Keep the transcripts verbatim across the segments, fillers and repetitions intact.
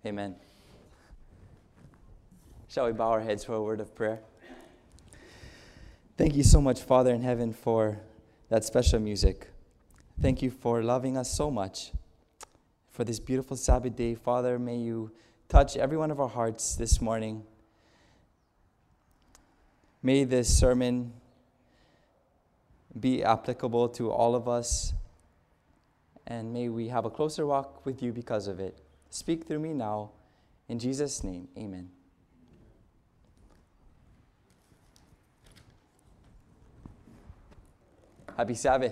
Amen. Shall we bow our heads for a word of prayer? Thank you so much, Father in heaven, for that special music. Thank you for loving us so much. For this beautiful Sabbath day, Father, may you touch every one of our hearts this morning. May this sermon be applicable to all of us, and may we have a closer walk with you because of it. Speak through me now. In Jesus' name, amen. Happy Sabbath.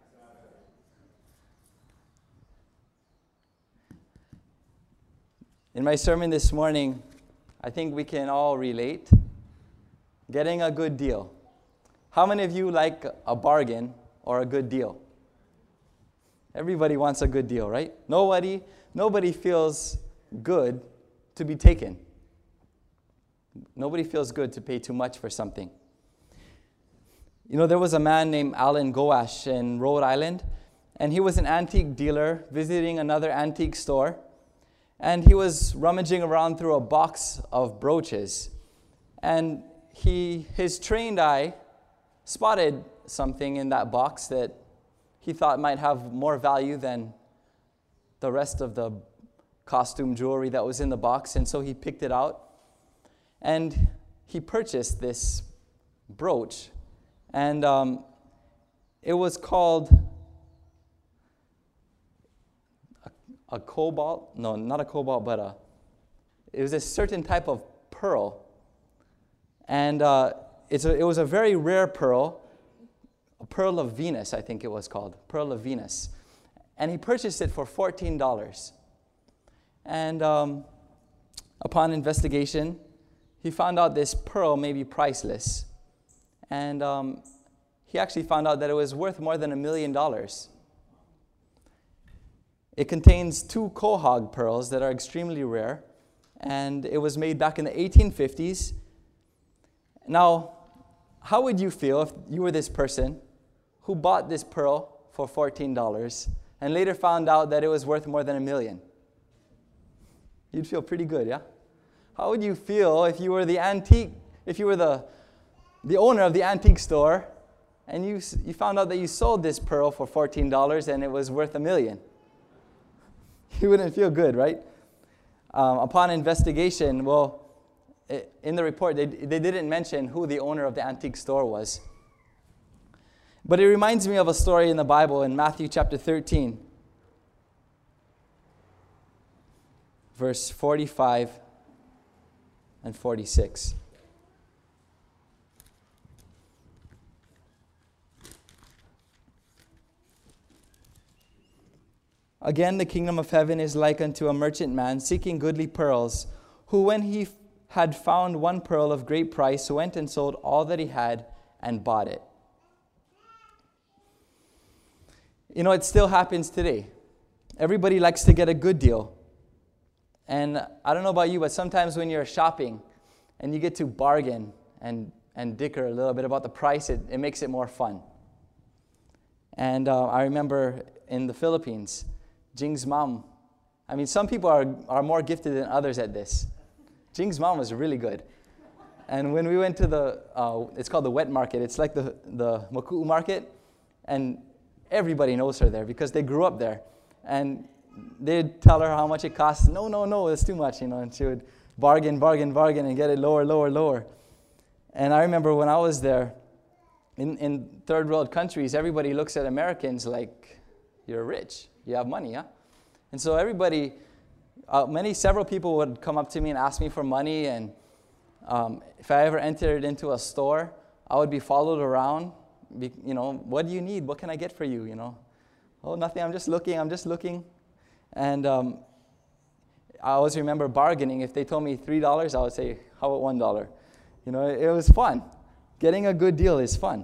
In my sermon this morning, I think we can all relate. Getting a good deal. How many of you like a bargain or a good deal? Everybody wants a good deal, right? Nobody, nobody feels good to be taken. Nobody feels good to pay too much for something. You know, there was a man named Alan Goash in Rhode Island, and he was an antique dealer visiting another antique store, and he was rummaging around through a box of brooches, and he, his trained eye spotted something in that box that he thought might have more value than the rest of the costume jewelry that was in the box, and so he picked it out, and he purchased this brooch. And um, it was called a, a cobalt. No, not a cobalt, but a, it was a certain type of pearl. And uh, it's a, it was a very rare pearl, a pearl of Venus, I think it was called, pearl of Venus. And he purchased it for fourteen dollars. And um, upon investigation, he found out this pearl may be priceless. And um, he actually found out that it was worth more than a million dollars. It contains two quahog pearls that are extremely rare, and it was made back in the eighteen fifties. Now, how would you feel if you were this person who bought this pearl for fourteen dollars and later found out that it was worth more than a million? You'd feel pretty good, yeah? How would you feel if you were the antique, if you were the the owner of the antique store, and you you found out that you sold this pearl for fourteen dollars and it was worth a million? You wouldn't feel good, right? Um, upon investigation, well, it, in the report, they, they didn't mention who the owner of the antique store was. But it reminds me of a story in the Bible in Matthew chapter thirteen, verse forty-five and forty-six. Again, the kingdom of heaven is like unto a merchant man seeking goodly pearls, who when he had found one pearl of great price, went and sold all that he had and bought it. You know, it still happens today. Everybody likes to get a good deal. And I don't know about you, but sometimes when you're shopping and you get to bargain and, and dicker a little bit about the price, it, it makes it more fun. And uh, I remember in the Philippines, Jing's mom, I mean, some people are, are more gifted than others at this. Jing's mom was really good. And when we went to the, uh, it's called the wet market. It's like the, the Maku'u market. And everybody knows her there because they grew up there. And they'd tell her how much it costs. No, no, no, it's too much, you know. And she would bargain, bargain, bargain, and get it lower, lower, lower. And I remember when I was there, in, in third world countries, everybody looks at Americans like, you're rich, you have money, huh? And so everybody, uh, many, several people would come up to me and ask me for money. And um, if I ever entered into a store, I would be followed around. Be, you know, what do you need? What can I get for you? You know, oh, nothing. I'm just looking. I'm just looking. And um, I always remember bargaining. If they told me three dollars, I would say, how about one dollar? You know, it, it was fun. Getting a good deal is fun.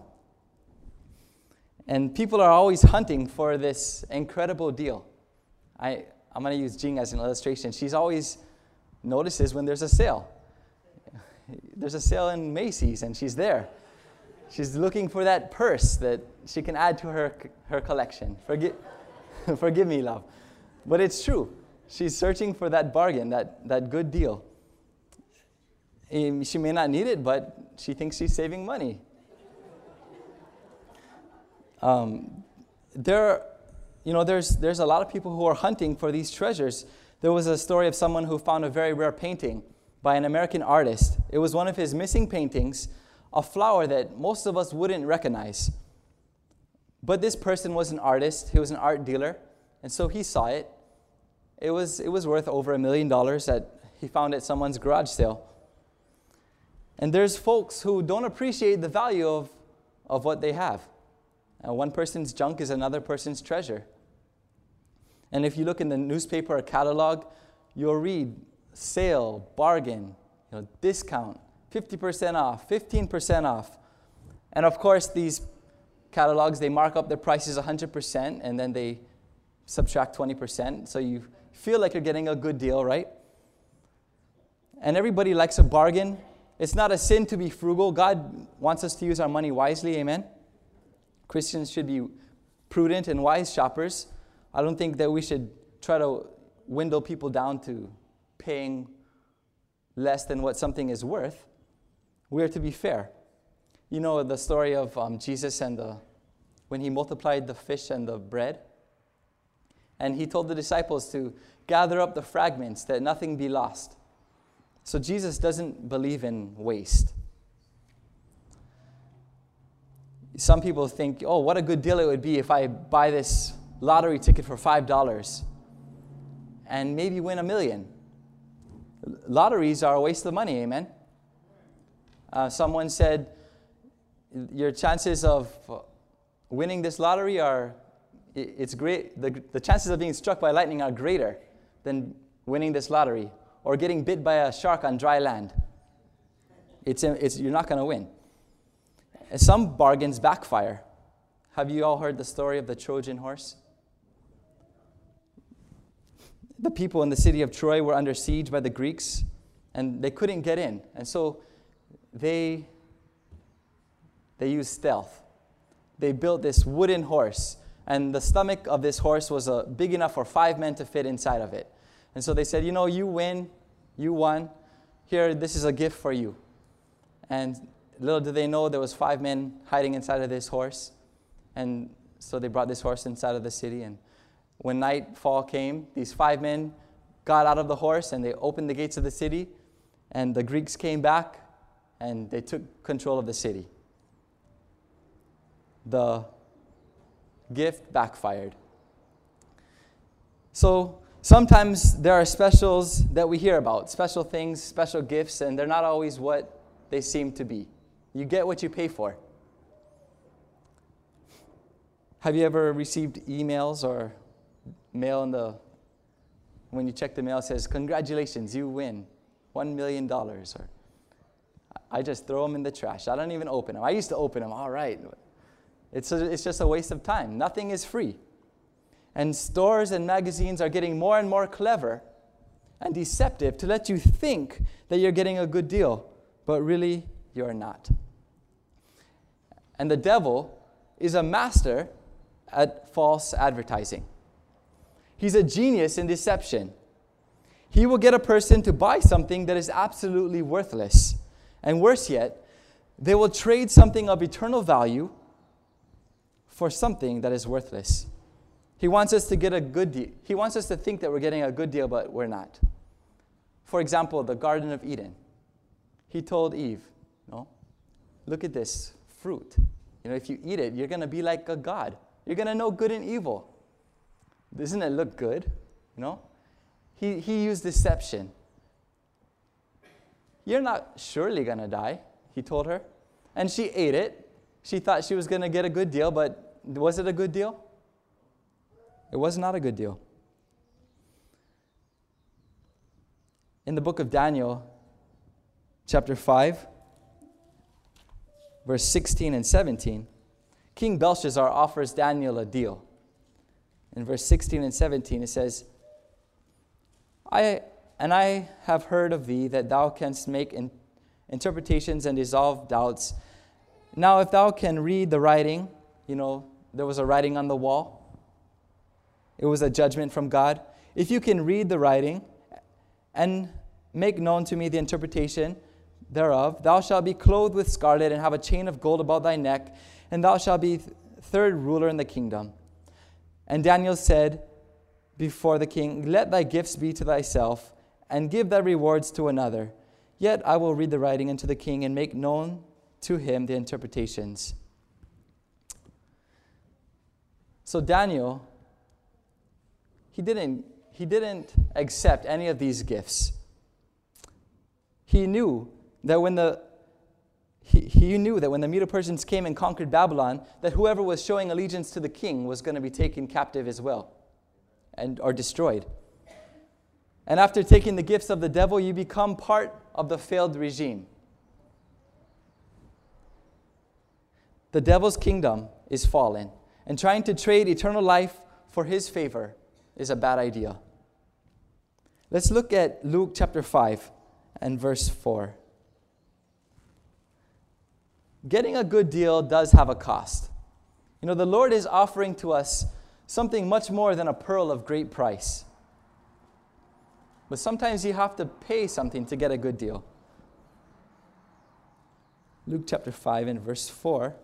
And people are always hunting for this incredible deal. I, I'm going to use Jing as an illustration. She's always notices when there's a sale. There's a sale in Macy's, and she's there. She's looking for that purse that she can add to her her collection. Forgive, forgive me, love. But it's true. She's searching for that bargain, that, that good deal. Um, She may not need it, but she thinks she's saving money. Um, there, you know, there's there's a lot of people who are hunting for these treasures. There was a story of someone who found a very rare painting by an American artist. It was one of his missing paintings, a flower that most of us wouldn't recognize. But this person was an artist. He was an art dealer, and so he saw it. It was it was worth over a million dollars that he found at someone's garage sale. And there's folks who don't appreciate the value of, of what they have. Uh, one person's junk is another person's treasure. And if you look in the newspaper or catalog, you'll read sale, bargain, you know, discount, fifty percent off, fifteen percent off. And of course, these catalogs, they mark up their prices one hundred percent, and then they subtract twenty percent. So you feel like you're getting a good deal, right? And everybody likes a bargain. It's not a sin to be frugal. God wants us to use our money wisely, amen? Christians should be prudent and wise shoppers. I don't think that we should try to window people down to paying less than what something is worth. We are to be fair. You know the story of um, Jesus and the when he multiplied the fish and the bread? And he told the disciples to gather up the fragments, that nothing be lost. So Jesus doesn't believe in waste. Some people think, oh, what a good deal it would be if I buy this lottery ticket for five dollars and maybe win a million. Lotteries are a waste of money, amen? Uh, someone said, your chances of winning this lottery are, it's great, the, the chances of being struck by lightning are greater than winning this lottery or getting bit by a shark on dry land. It's, it's, you're not going to win. And some bargains backfire. Have you all heard the story of the Trojan horse? The people in the city of Troy were under siege by the Greeks, and they couldn't get in. And so they, they used stealth. They built this wooden horse, and the stomach of this horse was uh, big enough for five men to fit inside of it. And so they said, you know, you win, you won. Here, this is a gift for you. And little did they know there was five men hiding inside of this horse. And so they brought this horse inside of the city. And when nightfall came, these five men got out of the horse and they opened the gates of the city. And the Greeks came back and they took control of the city. The gift backfired. So sometimes there are specials that we hear about, special things, special gifts, and they're not always what they seem to be. You get what you pay for. Have you ever received emails or mail in the, when you check the mail, it says, congratulations, you win one million dollars. Or I just throw them in the trash. I don't even open them. I used to open them, all right. It's, a, it's just a waste of time. Nothing is free. And stores and magazines are getting more and more clever and deceptive to let you think that you're getting a good deal, but really you're not. And the devil is a master at false advertising. He's a genius in deception. He will get a person to buy something that is absolutely worthless. And worse yet, they will trade something of eternal value for something that is worthless. He wants us to get a good deal. He wants us to think that we're getting a good deal, but we're not. For example, the Garden of Eden. He told Eve, no, look at this fruit. You know, if you eat it, you're going to be like a god. You're going to know good and evil. Doesn't it look good? You know? He, he used deception. You're not surely going to die, he told her. And she ate it. She thought she was going to get a good deal, but was it a good deal? It was not a good deal. In the book of Daniel, chapter five, verse sixteen and seventeen, King Belshazzar offers Daniel a deal. In verse sixteen and seventeen, it says, I and I have heard of thee that thou canst make in, interpretations and dissolve doubts. Now, if thou can read the writing, you know, there was a writing on the wall. It was a judgment from God. if you can read the writing and make known to me the interpretation thereof, thou shalt be clothed with scarlet and have a chain of gold about thy neck, and thou shalt be third ruler in the kingdom. And Daniel said before the king, let thy gifts be to thyself, and give thy rewards to another. Yet I will read the writing unto the king, and make known to him the interpretations. So Daniel, he didn't, he didn't accept any of these gifts. He knew that when the he, he knew that when the Medo-Persians came and conquered Babylon, that whoever was showing allegiance to the king was going to be taken captive as well, and or destroyed. And after taking the gifts of the devil, you become part of the failed regime. The devil's kingdom is fallen, and trying to trade eternal life for his favor is a bad idea. Let's look at Luke chapter five and verse four. Getting a good deal does have a cost. You know, the Lord is offering to us something much more than a pearl of great price. But sometimes you have to pay something to get a good deal. Luke chapter five and verse four.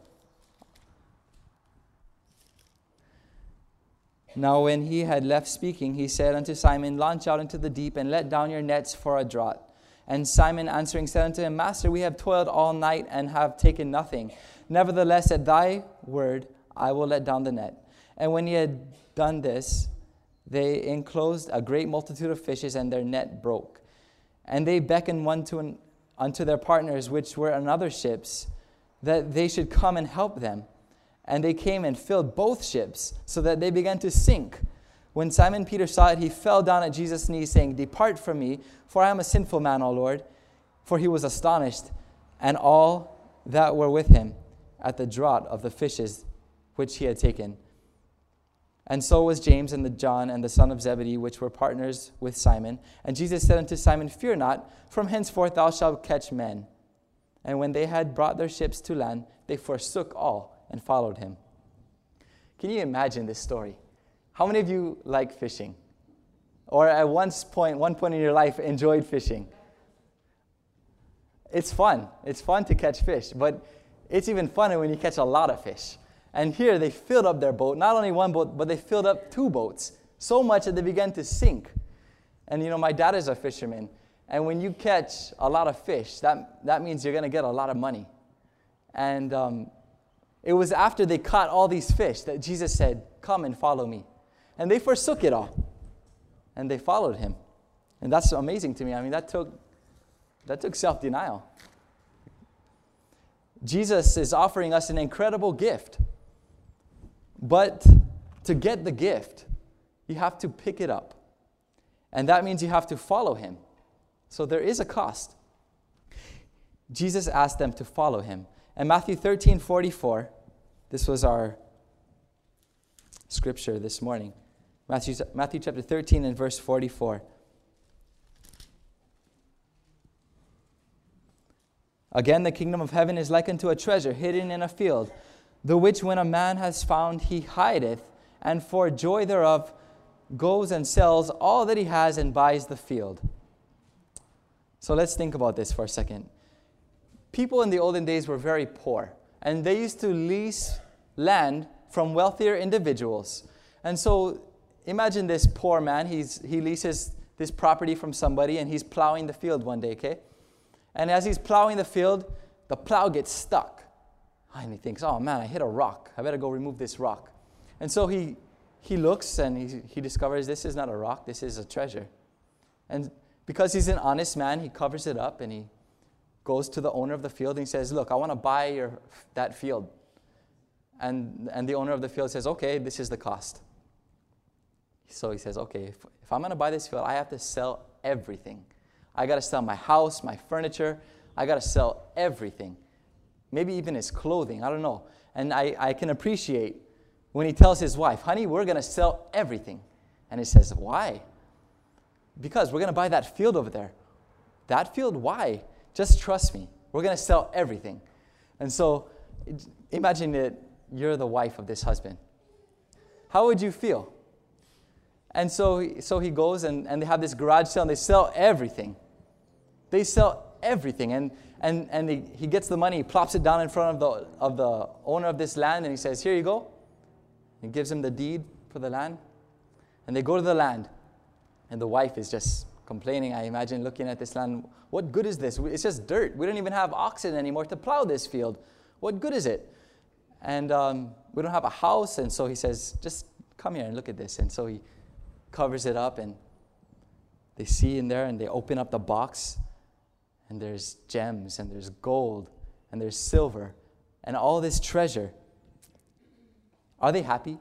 Now when he had left speaking, he said unto Simon, launch out into the deep, and let down your nets for a draught. And Simon answering said unto him, Master, we have toiled all night and have taken nothing. Nevertheless, at thy word, I will let down the net. And when he had done this, they enclosed a great multitude of fishes, and their net broke. And they beckoned one to an, unto their partners, which were in other ships, that they should come and help them. And they came and filled both ships, so that they began to sink. When Simon Peter saw it, he fell down at Jesus' knees, saying, Depart from me, for I am a sinful man, O Lord. For he was astonished, and all that were with him, at the draught of the fishes which he had taken. And so was James and the John and the son of Zebedee, which were partners with Simon. And Jesus said unto Simon, Fear not, from henceforth thou shalt catch men. And when they had brought their ships to land, they forsook all and followed him. Can you imagine this story? How many of you like fishing? Or at one point, one point in your life, enjoyed fishing? It's fun. It's fun to catch fish, but it's even funner when you catch a lot of fish. And here they filled up their boat, not only one boat, but they filled up two boats, so much that they began to sink. And you know, my dad is a fisherman, and when you catch a lot of fish, that, that means you're going to get a lot of money. And um, it was after they caught all these fish that Jesus said, Come and follow me. And they forsook it all. And they followed him. And that's amazing to me. I mean, that took that took self-denial. Jesus is offering us an incredible gift. But to get the gift, you have to pick it up. And that means you have to follow him. So there is a cost. Jesus asked them to follow him. And Matthew thirteen forty-four, this was our scripture this morning. Matthew, Matthew chapter thirteen and verse forty-four. Again, the kingdom of heaven is like unto a treasure hidden in a field, the which when a man has found, he hideth, and for joy thereof goes and sells all that he has and buys the field. So let's think about this for a second. People in the olden days were very poor, and they used to lease land from wealthier individuals. And so imagine this poor man, he's, he leases this property from somebody, and he's plowing the field one day, okay? And as he's plowing the field, the plow gets stuck. And he thinks, oh man, I hit a rock. I better go remove this rock. And so he he looks and he, he discovers this is not a rock, this is a treasure. And because he's an honest man, he covers it up and he goes to the owner of the field and he says, look, I want to buy your that field. And, and the owner of the field says, okay, this is the cost. So he says, okay, if, if I'm going to buy this field, I have to sell everything. I got to sell my house, my furniture. I got to sell everything. Maybe even his clothing. I don't know. And I, I can appreciate when he tells his wife, honey, we're going to sell everything. And he says, why? Because we're going to buy that field over there. That field? Why? Just trust me. We're going to sell everything. And so imagine that you're the wife of this husband. How would you feel? And so, so he goes and, and they have this garage sale and they sell everything. They sell everything. And, and, and he, he gets the money, he plops it down in front of the, of the owner of this land and he says, here you go. He gives him the deed for the land. And they go to the land. And the wife is just complaining, I imagine, looking at this land. What good is this? It's just dirt. We don't even have oxen anymore to plow this field. What good is it? And um, we don't have a house. And so he says, just come here and look at this. And so he covers it up and they see in there and they open up the box. And there's gems and there's gold and there's silver and all this treasure. Are they happy?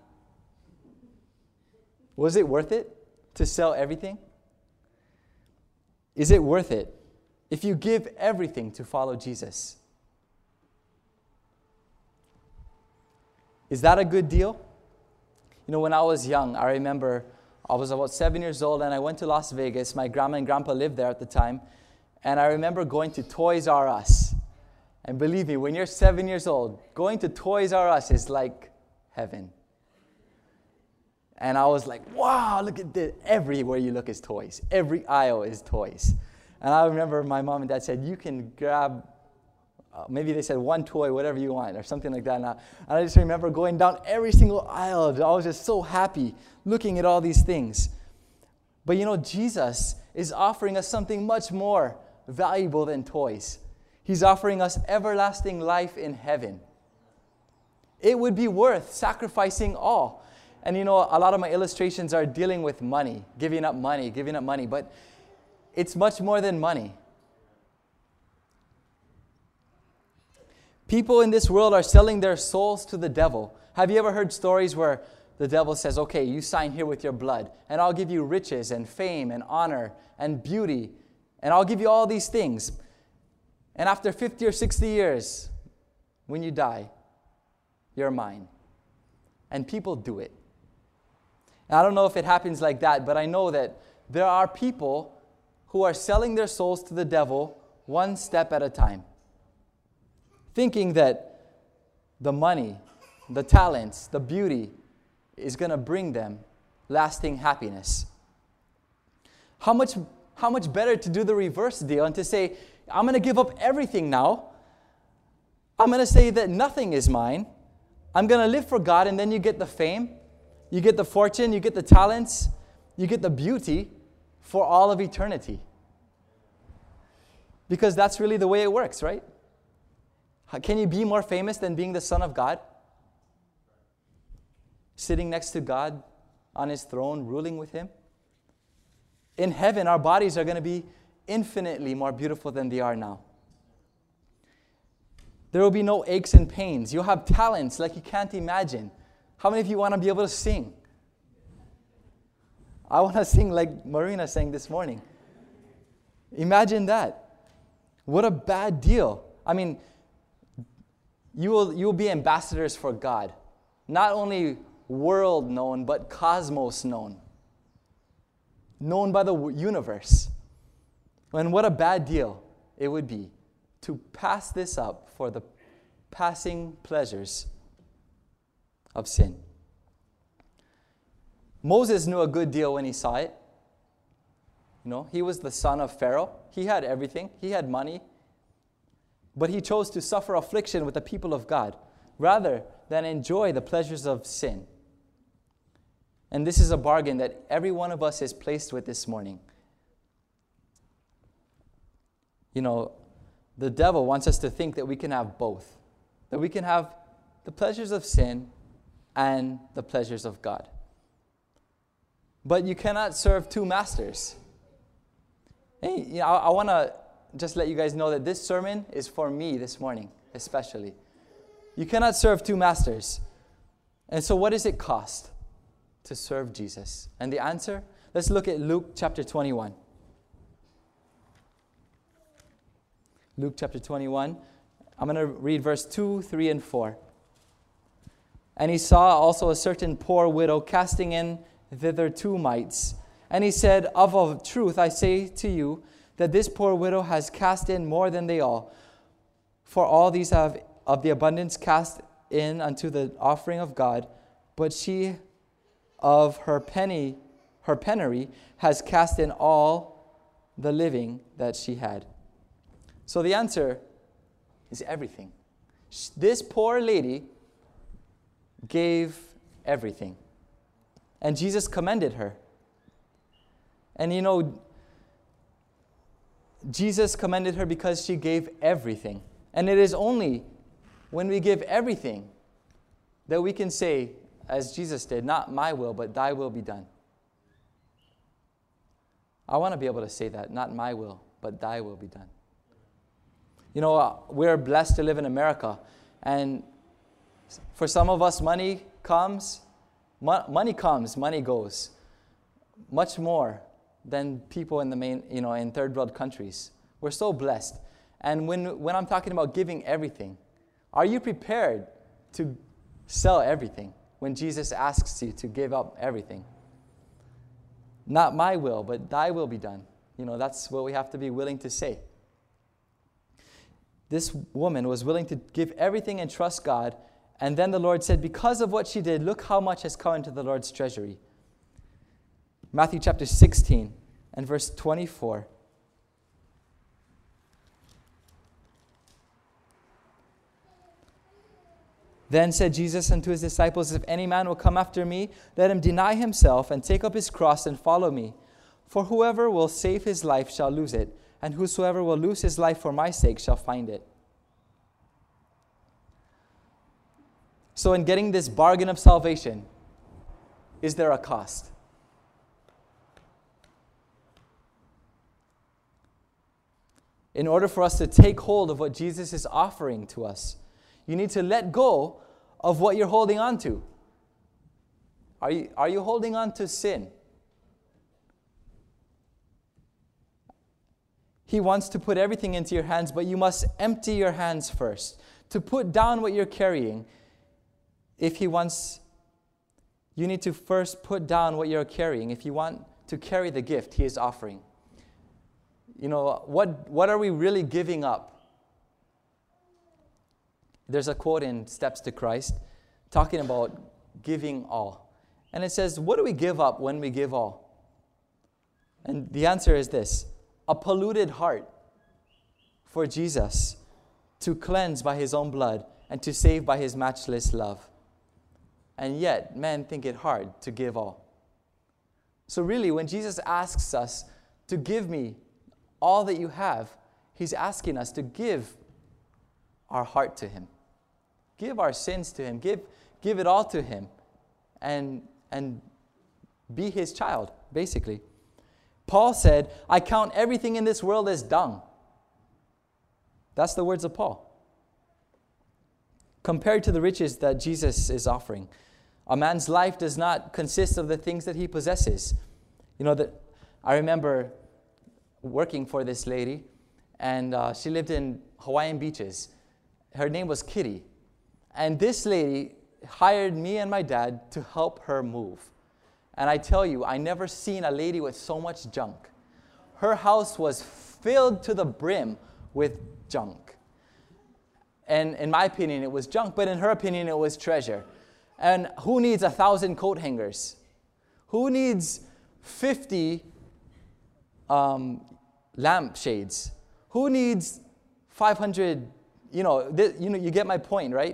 Was it worth it to sell everything? Is it worth it if you give everything to follow Jesus? Is that a good deal? You know, when I was young, I remember I was about seven years old and I went to Las Vegas. My grandma and grandpa lived there at the time. And I remember going to Toys R Us. And believe me, when you're seven years old, going to Toys R Us is like heaven. And I was like, wow, look at this. Everywhere you look is toys. Every aisle is toys. And I remember my mom and dad said, you can grab, uh, maybe they said one toy, whatever you want, or something like that. And I, and I just remember going down every single aisle. I was just so happy looking at all these things. But you know, Jesus is offering us something much more valuable than toys. He's offering us everlasting life in heaven. It would be worth sacrificing all. And you know, a lot of my illustrations are dealing with money, giving up money, giving up money. But it's much more than money. People in this world are selling their souls to the devil. Have you ever heard stories where the devil says, okay, you sign here with your blood, and I'll give you riches and fame and honor and beauty, and I'll give you all these things. And after fifty or sixty years, when you die, you're mine. And people do it. And I don't know if it happens like that, but I know that there are people who are selling their souls to the devil one step at a time, thinking that the money, the talents, the beauty is going to bring them lasting happiness. How much, how much better to do the reverse deal and to say, I'm going to give up everything now. I'm going to say that nothing is mine. I'm going to live for God, and then you get the fame, you get the fortune, you get the talents, you get the beauty for all of eternity. Because that's really the way it works, right? Can you be more famous than being the Son of God? Sitting next to God on His throne, ruling with Him? In heaven, our bodies are going to be infinitely more beautiful than they are now. There will be no aches and pains. You'll have talents like you can't imagine. How many of you want to be able to sing? I want to sing like Marina sang this morning. Imagine that. What a bad deal. I mean, you will, you will be ambassadors for God. Not only world known, but cosmos known. Known by the universe. And what a bad deal it would be to pass this up for the passing pleasures of sin. Moses knew a good deal when he saw it. You know, he was the son of Pharaoh. He had everything. He had money. But he chose to suffer affliction with the people of God rather than enjoy the pleasures of sin. And this is a bargain that every one of us is placed with this morning. You know, the devil wants us to think that we can have both. That we can have the pleasures of sin and the pleasures of God. But you cannot serve two masters. And, you know, I, I want to just let you guys know that this sermon is for me this morning, especially. You cannot serve two masters. And so what does it cost to serve Jesus? And the answer? Let's look at Luke chapter twenty-one. Luke chapter twenty-one. I'm going to read verse two, three, and four. And he saw also a certain poor widow casting in thither two mites. And he said, Of a truth I say to you, that this poor widow has cast in more than they all. For all these have of the abundance cast in unto the offering of God, but she of her penny her penury, has cast in all the living that she had. So the answer is everything. This poor lady gave everything. And Jesus commended her. And you know, Jesus commended her because she gave everything. And it is only when we give everything that we can say, as Jesus did, not my will, but thy will be done. I want to be able to say that, not my will, but thy will be done. You know, uh, we're blessed to live in America. And for some of us, money comes, mo- money comes, money goes. Much more than people in the main, you know, in third world countries. We're so blessed. And when, when I'm talking about giving everything, are you prepared to sell everything when Jesus asks you to give up everything? Not my will, but thy will be done. You know, that's what we have to be willing to say. This woman was willing to give everything and trust God. And then the Lord said, because of what she did, look how much has come into the Lord's treasury. Matthew chapter sixteen and verse twenty-four. Then said Jesus unto his disciples, if any man will come after me, let him deny himself and take up his cross and follow me. For whoever will save his life shall lose it, and whosoever will lose his life for my sake shall find it. So in getting this bargain of salvation, is there a cost? In order for us to take hold of what Jesus is offering to us, you need to let go of what you're holding on to. Are you, are you holding on to sin? He wants to put everything into your hands, but you must empty your hands first. To put down what you're carrying, if he wants, you need to first put down what you're carrying if you want to carry the gift he is offering. You know, what, what are we really giving up? There's a quote in Steps to Christ talking about giving all. And it says, what do we give up when we give all? And the answer is this: a polluted heart for Jesus to cleanse by his own blood and to save by his matchless love. And yet, men think it hard to give all. So really, when Jesus asks us to give me all that you have, he's asking us to give our heart to him. Give our sins to him. Give, give it all to him. And, and be his child, basically. Paul said, I count everything in this world as dung. That's the words of Paul. Compared to the riches that Jesus is offering, a man's life does not consist of the things that he possesses. You know, that I remember working for this lady, and uh, she lived in Hawaiian beaches. Her name was Kitty. And this lady hired me and my dad to help her move. And I tell you, I never seen a lady with so much junk. Her house was filled to the brim with junk. And in my opinion, it was junk, but in her opinion, it was treasure. And who needs a thousand coat hangers? Who needs fifty um, lampshades? Who needs five hundred, you know, th- you know, you get my point, right?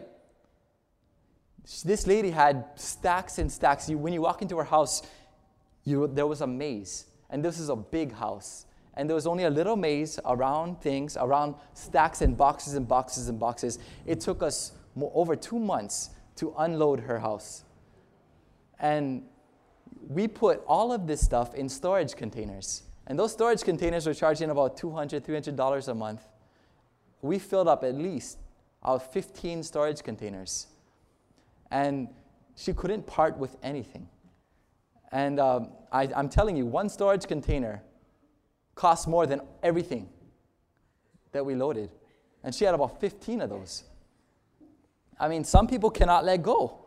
This lady had stacks and stacks. You, when you walk into her house, you, there was a maze. And this is a big house. And there was only a little maze around things, around stacks and boxes and boxes and boxes. It took us mo- over two months to unload her house. And we put all of this stuff in storage containers. And those storage containers were charging about two hundred dollars, three hundred dollars a month. We filled up at least our fifteen storage containers. And she couldn't part with anything. And um, I, I'm telling you, one storage container cost more than everything that we loaded. And she had about fifteen of those. I mean, some people cannot let go.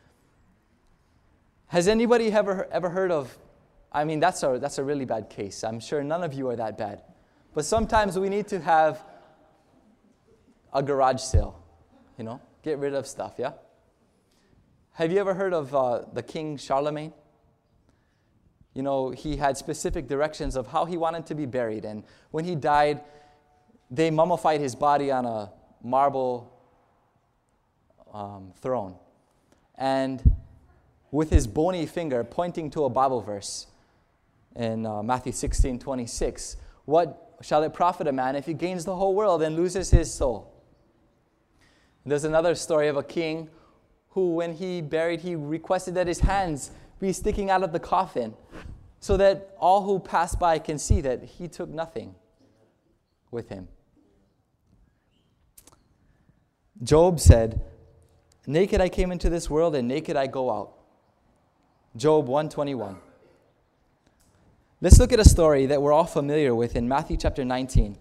Has anybody ever ever heard of, I mean, that's a, that's a really bad case. I'm sure none of you are that bad. But sometimes we need to have a garage sale, you know, get rid of stuff, yeah? Have you ever heard of uh, the King Charlemagne? You know, he had specific directions of how he wanted to be buried. And when he died, they mummified his body on a marble um, throne. And with his bony finger pointing to a Bible verse in uh, Matthew sixteen twenty-six, what shall it profit a man if he gains the whole world and loses his soul? There's another story of a king who, when he buried, he requested that his hands be sticking out of the coffin so that all who pass by can see that he took nothing with him. Job said, naked I came into this world and naked I go out. Job one twenty-one. Let's look at a story that we're all familiar with in Matthew chapter nineteen.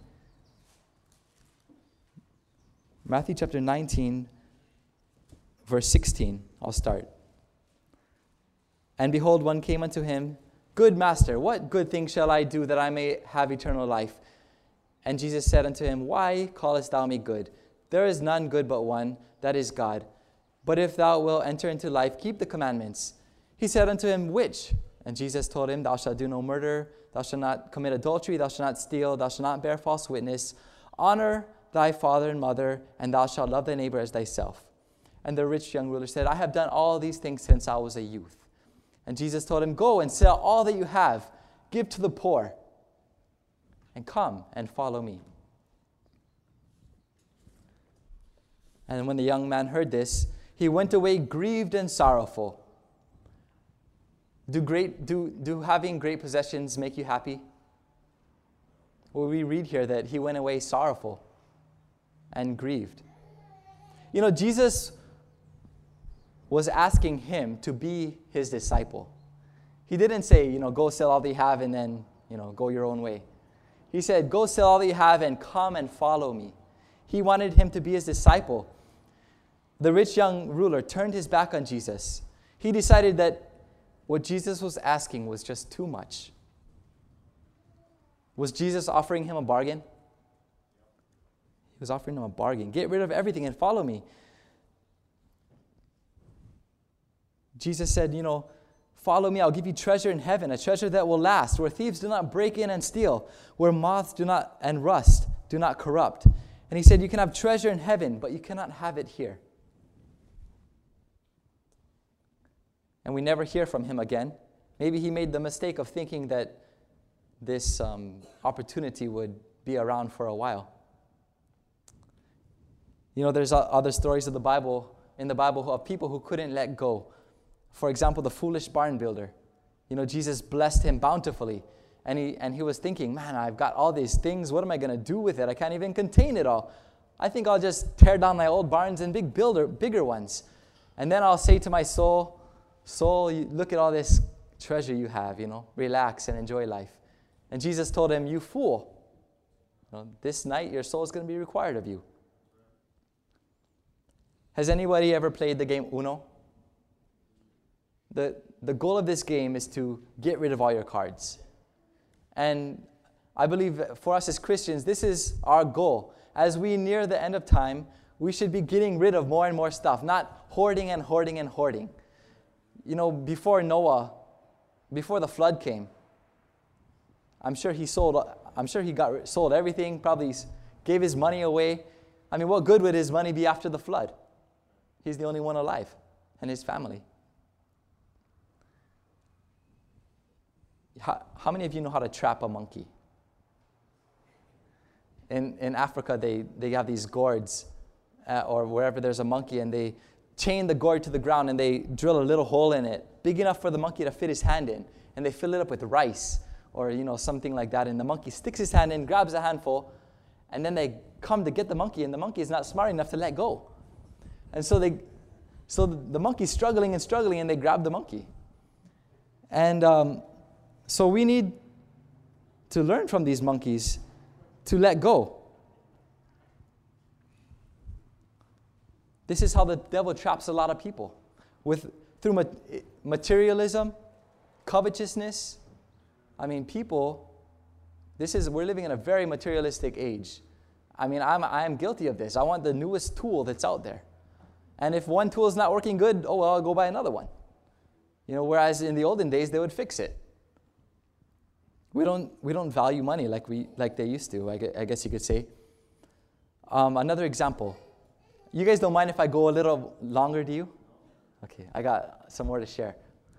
Matthew chapter nineteen, verse sixteen. I'll start. And behold, one came unto him, good master, what good thing shall I do that I may have eternal life? And Jesus said unto him, why callest thou me good? There is none good but one, that is God. But if thou wilt enter into life, keep the commandments. He said unto him, which? And Jesus told him, thou shalt do no murder, thou shalt not commit adultery, thou shalt not steal, thou shalt not bear false witness, honor thy father and mother, and thou shalt love thy neighbor as thyself. And the rich young ruler said, I have done all these things since I was a youth. And Jesus told him, go and sell all that you have, give to the poor, and come and follow me. And when the young man heard this, he went away grieved and sorrowful. Do great do do having great possessions make you happy? Well, we read here that he went away sorrowful and grieved. You know, Jesus was asking him to be his disciple. He didn't say, you know, go sell all that you have and then, you know, go your own way. He said, go sell all that you have and come and follow me. He wanted him to be his disciple. The rich young ruler turned his back on Jesus. He decided that what Jesus was asking was just too much. Was Jesus offering him a bargain? He was offering him a bargain. Get rid of everything and follow me. Jesus said, you know, follow me, I'll give you treasure in heaven, a treasure that will last, where thieves do not break in and steal, where moths do not and rust do not corrupt. And he said, you can have treasure in heaven, but you cannot have it here. And we never hear from him again. Maybe he made the mistake of thinking that this um, opportunity would be around for a while. You know, there's other stories of the Bible, in the Bible, of people who couldn't let go. For example, the foolish barn builder. You know, Jesus blessed him bountifully. And he, and he was thinking, man, I've got all these things. What am I going to do with it? I can't even contain it all. I think I'll just tear down my old barns and big builder, bigger ones. And then I'll say to my soul, soul, you look at all this treasure you have, you know, relax and enjoy life. And Jesus told him, you fool, you know, this night your soul is going to be required of you. Has anybody ever played the game Uno? The, the goal of this game is to get rid of all your cards. And I believe for us as Christians, this is our goal. As we near the end of time, we should be getting rid of more and more stuff, not hoarding and hoarding and hoarding. You know, before Noah, before the flood came, I'm sure he sold, I'm sure he got sold everything, probably gave his money away. I mean, what good would his money be after the flood? He's the only one alive, and his family. How, how many of you know how to trap a monkey? In in Africa, they, they have these gourds, uh, or wherever there's a monkey, and they chain the gourd to the ground, and they drill a little hole in it, big enough for the monkey to fit his hand in, and they fill it up with rice, or you know something like that, and the monkey sticks his hand in, grabs a handful, and then they come to get the monkey, and the monkey is not smart enough to let go. And so they, so the monkey's struggling and struggling, and they grab the monkey. And um, so we need to learn from these monkeys to let go. This is how the devil traps a lot of people, with through ma- materialism, covetousness. I mean, people. This is we're living in a very materialistic age. I mean, I'm I am guilty of this. I want the newest tool that's out there. And if one tool is not working good, oh, well, I'll go buy another one. You know, whereas in the olden days, they would fix it. We don't, we don't value money like, we, like they used to, I gue- I guess you could say. Um, another example. You guys don't mind if I go a little longer, do you? Okay, I got some more to share.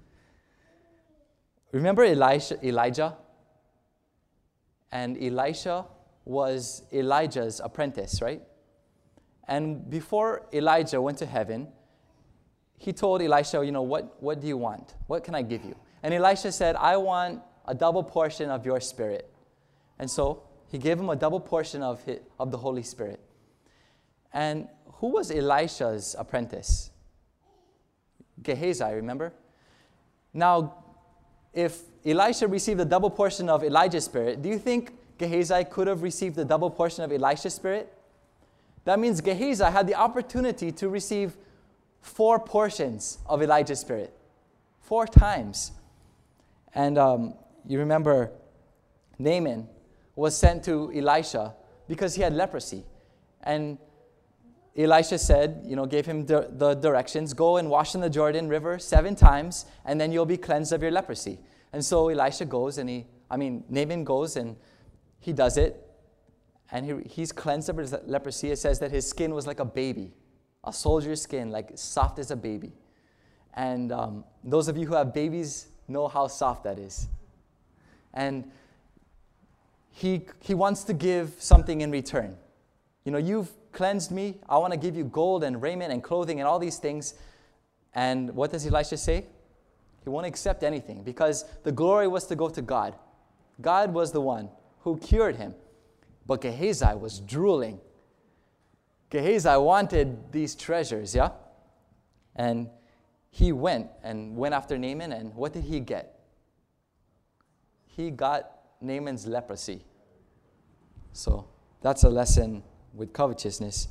Remember Elisha, Elijah? And Elisha was Elijah's apprentice, right? And before Elijah went to heaven, he told Elisha, you know, what, what do you want? What can I give you? And Elisha said, I want a double portion of your spirit. And so he gave him a double portion of, his, of the Holy Spirit. And who was Elisha's apprentice? Gehazi, remember? Now, if Elisha received a double portion of Elijah's spirit, do you think Gehazi could have received the double portion of Elisha's spirit? That means Gehazi had the opportunity to receive four portions of Elijah's spirit. Four times. And um, you remember Naaman was sent to Elisha because he had leprosy. And Elisha said, you know, gave him the, the directions, go and wash in the Jordan River seven times, and then you'll be cleansed of your leprosy. And so Elisha goes and he, I mean, Naaman goes and he does it. And he, he's cleansed of his leprosy. It says that his skin was like a baby, a soldier's skin, like soft as a baby. And um, those of you who have babies know how soft that is. And he, he wants to give something in return. You know, you've cleansed me. I want to give you gold and raiment and clothing and all these things. And what does Elisha say? He won't accept anything because the glory was to go to God. God was the one who cured him. But Gehazi was drooling. Gehazi wanted these treasures, yeah? And he went and went after Naaman, and what did he get? He got Naaman's leprosy. So that's a lesson with covetousness.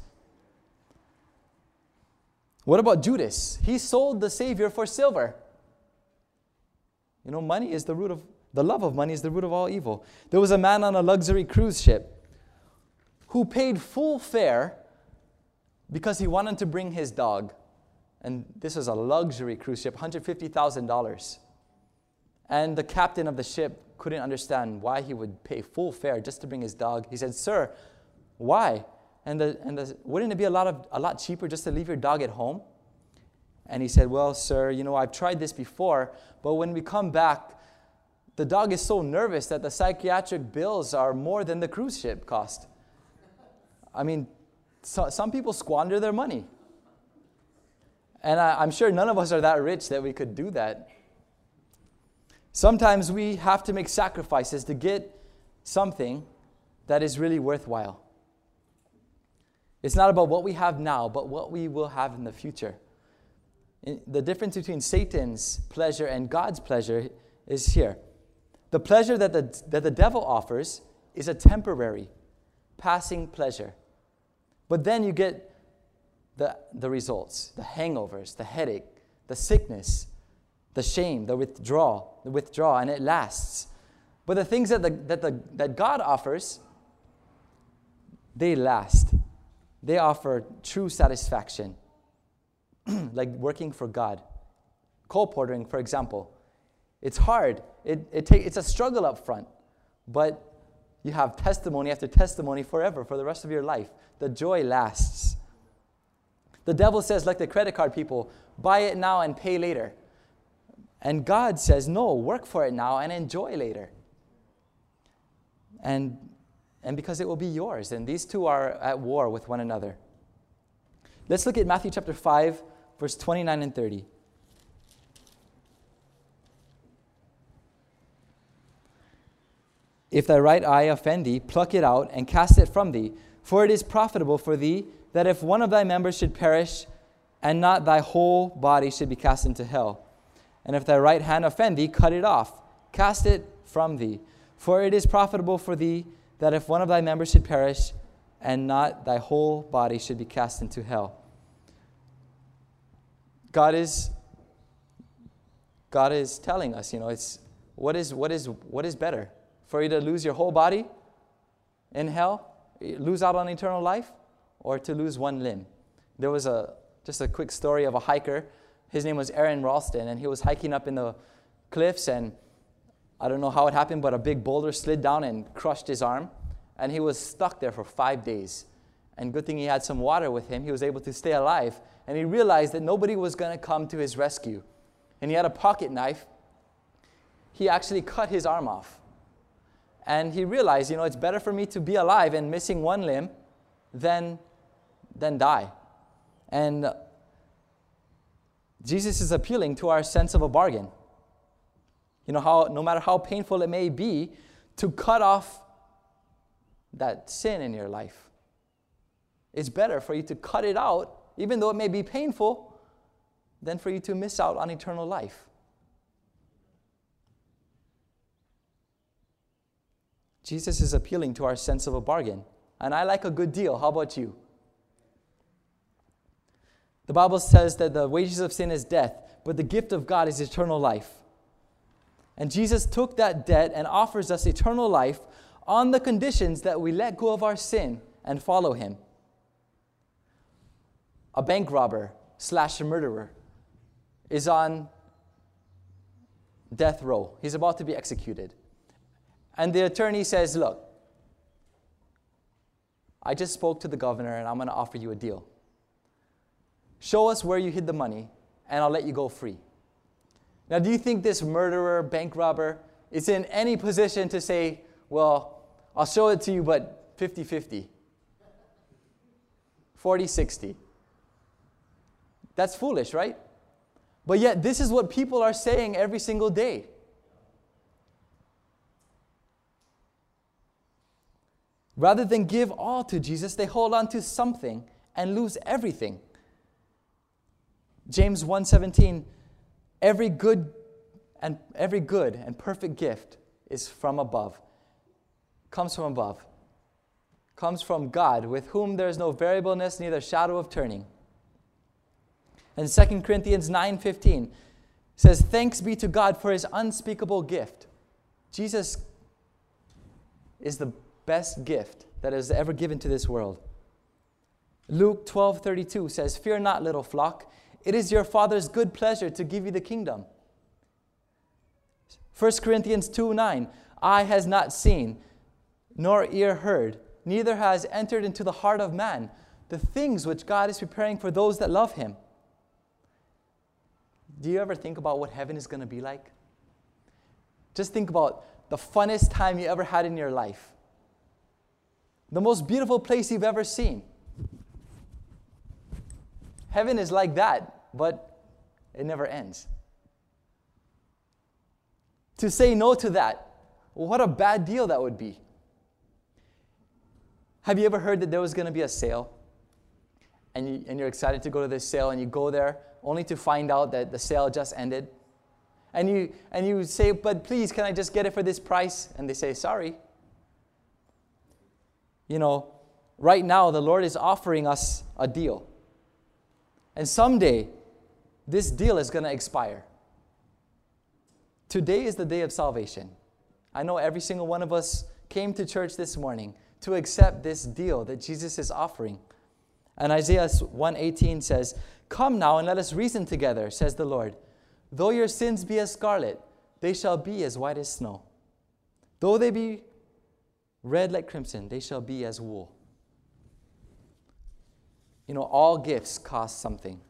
What about Judas? He sold the Savior for silver. You know, money is the root of, the love of money is the root of all evil. There was a man on a luxury cruise ship who paid full fare because he wanted to bring his dog. And this was a luxury cruise ship, one hundred fifty thousand dollars. And the captain of the ship couldn't understand why he would pay full fare just to bring his dog. He said, sir, why? And, the, and the, wouldn't it be a lot, of, a lot cheaper just to leave your dog at home? And he said, well, sir, you know, I've tried this before, but when we come back, the dog is so nervous that the psychiatric bills are more than the cruise ship cost. I mean, so, some people squander their money. And I, I'm sure none of us are that rich that we could do that. Sometimes we have to make sacrifices to get something that is really worthwhile. It's not about what we have now, but what we will have in the future. The difference between Satan's pleasure and God's pleasure is here. The pleasure that the, that the devil offers is a temporary, passing pleasure. But then you get the, the results, the hangovers, the headache, the sickness, the shame, the withdrawal, the withdrawal, and it lasts. But the things that, the, that, the, that God offers, they last. They offer true satisfaction, like working for God. Colportering, for example. It's hard. It, it take, it's a struggle up front, but you have testimony after testimony forever, for the rest of your life. The joy lasts. The devil says, like the credit card people, buy it now and pay later. And God says, no, work for it now and enjoy later. And, and because it will be yours. And these two are at war with one another. Let's look at Matthew chapter five, verse twenty-nine and thirty. If thy right eye offend thee, pluck it out and cast it from thee. For it is profitable for thee that if one of thy members should perish, and not thy whole body should be cast into hell. And if thy right hand offend thee, cut it off, cast it from thee. For it is profitable for thee that if one of thy members should perish, and not thy whole body should be cast into hell. God is, God is telling us, you know, it's what is what is what is better? For you to lose your whole body in hell, lose out on eternal life, or to lose one limb. There was a just a quick story of a hiker. His name was Aaron Ralston, and he was hiking up in the cliffs, and I don't know how it happened, but a big boulder slid down and crushed his arm. And he was stuck there for five days. And good thing he had some water with him. He was able to stay alive. And he realized that nobody was going to come to his rescue. And he had a pocket knife. He actually cut his arm off. And he realized, you know, it's better for me to be alive and missing one limb than, than die. And uh, Jesus is appealing to our sense of a bargain. You know, how no matter how painful it may be, to cut off that sin in your life, it's better for you to cut it out, even though it may be painful, than for you to miss out on eternal life. Jesus is appealing to our sense of a bargain. And I like a good deal. How about you? The Bible says that the wages of sin is death, but the gift of God is eternal life. And Jesus took that debt and offers us eternal life on the conditions that we let go of our sin and follow Him. A bank robber slash a murderer is on death row. He's about to be executed. And the attorney says, look, I just spoke to the governor and I'm going to offer you a deal. Show us where you hid the money and I'll let you go free. Now, do you think this murderer, bank robber, is in any position to say, well, I'll show it to you, but fifty-fifty, forty sixty? That's foolish, right? But yet, this is what people are saying every single day. Rather than give all to Jesus, they hold on to something and lose everything. James one seventeen, every good and every good and perfect gift is from above. Comes from above. Comes from God, with whom there is no variableness, neither shadow of turning. And Second Corinthians nine fifteen says, thanks be to God for His unspeakable gift. Jesus is the best gift that is ever given to this world. Luke twelve thirty-two says, fear not, little flock. It is your Father's good pleasure to give you the kingdom. First Corinthians two nine, eye has not seen, nor ear heard, neither has entered into the heart of man the things which God is preparing for those that love Him. Do you ever think about what heaven is going to be like? Just think about the funnest time you ever had in your life. The most beautiful place you've ever seen. Heaven is like that, but it never ends. To say no to that, what a bad deal that would be. Have you ever heard that there was going to be a sale? And, you, and you're excited to go to this sale, and you go there only to find out that the sale just ended. And you, and you say, but please, can I just get it for this price? And they say, sorry. You know, right now the Lord is offering us a deal. And someday, this deal is going to expire. Today is the day of salvation. I know every single one of us came to church this morning to accept this deal that Jesus is offering. And Isaiah one eighteen says, come now and let us reason together, says the Lord. Though your sins be as scarlet, they shall be as white as snow. Though they be red like crimson, they shall be as wool. You know, all gifts cost something.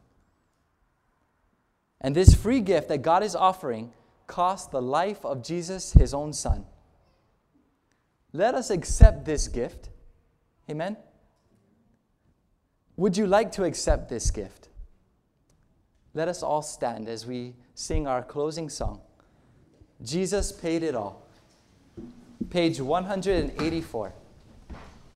And this free gift that God is offering cost the life of Jesus, His own Son. Let us accept this gift. Amen? Would you like to accept this gift? Let us all stand as we sing our closing song. Jesus paid it all. Page one hundred eighty-four.